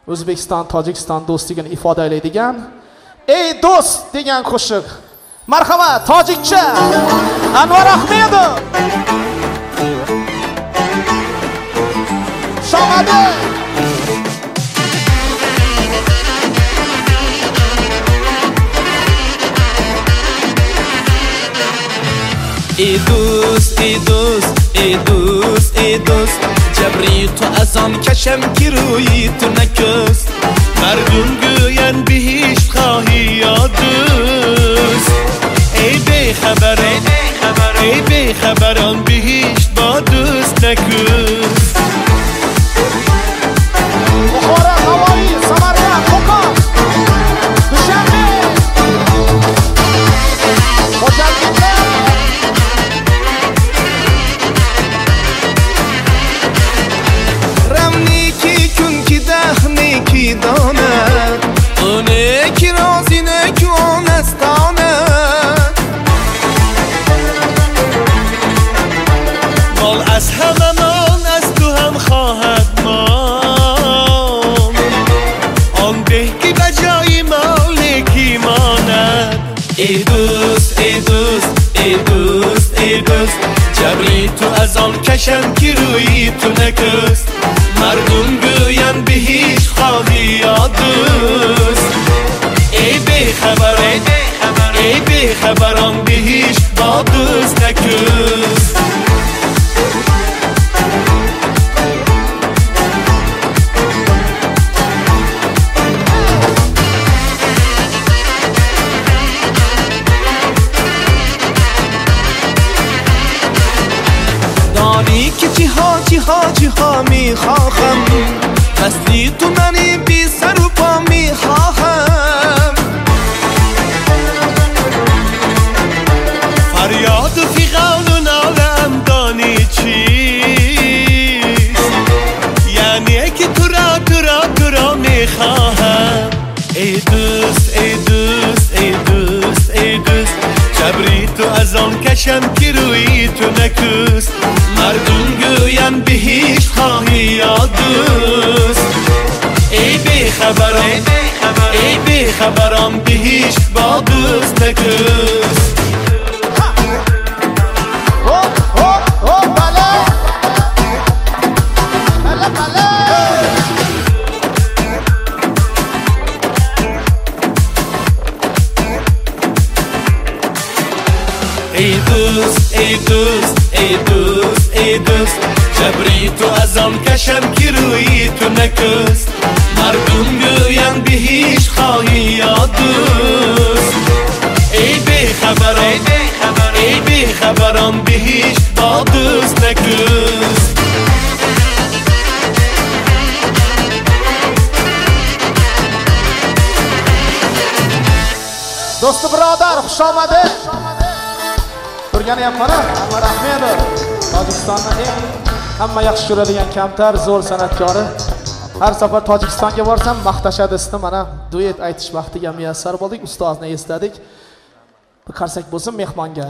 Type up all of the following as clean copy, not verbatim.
O'zbekiston Tojikiston do'stligini ifodalaydigan "Ey do'st" degan qo'shiq. Marhamat, tojikcha Anvar Ahmedov. Shamade. ای دوست ای دوست ای دوست ای دوست جبری تو از آن کشم که روی تو نکست مردم گوین به هیچ خواهی یا دوست ای بیخبر ای بیخبران به هیچ با دوست نکست بخاره هوایی سمرگرد خوکان دوشنبه مجدد نیکی داند اونه کی رازی نکو آنستاند مال از هممان از تو هم خواهد مان آن به که بجای مالکی ماند ای دوست ای دوست ای دوست ای دوست جبری تو از آن کشم که روی تو نکست مردم گوین به هیچ خواهی یا دوست ای بیخبر ای بیخبران به هیچ با دوست نکست دانی که چی ها میخواهم مثلی تو منی بی سر و پا میخواهم فریاد و فیغان و نالم دانی چیست یعنی که تو را میخواهم ای دوست ای دوست ای دوست ای دوست جبری تو از آن کشم که روی تو نکست مردم گوین به هیچ خواهی یا دوست ای بیخبران به هیچ با دوست نکست ای دوست ای دوست ای دوست ای دوست جبری تو از آن کشم که روی تو نکست مردم گوین به هیچ خواهی یا دوست ای بیخبران به هیچ با دوست نکست دوست برادر خوش آمده turgani ham mana Anvar Ahmedov Tojikistonning hamma yaxshi ko'radigan kamtar zo'r san'atkori. Har safar Tojikistonga borsam maqtashadi isni. Mana duet aytish vaqtiga muyassar bo'ldik, ustozni esladik. Bir qarsak bo'lsin mehmonga.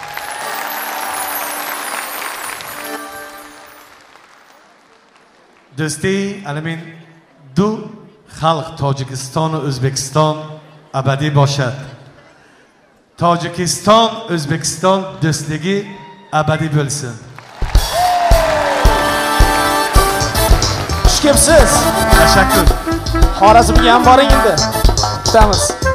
Do'sti, alamin du xalq Tojikiston va O'zbekiston abadiy boshad. Tojikiston, O'zbekiston do'stligi abadiy bo'lsin. Xush kelibsiz. Tashakkur. Xorazmga ham boring endi. Kutamiz.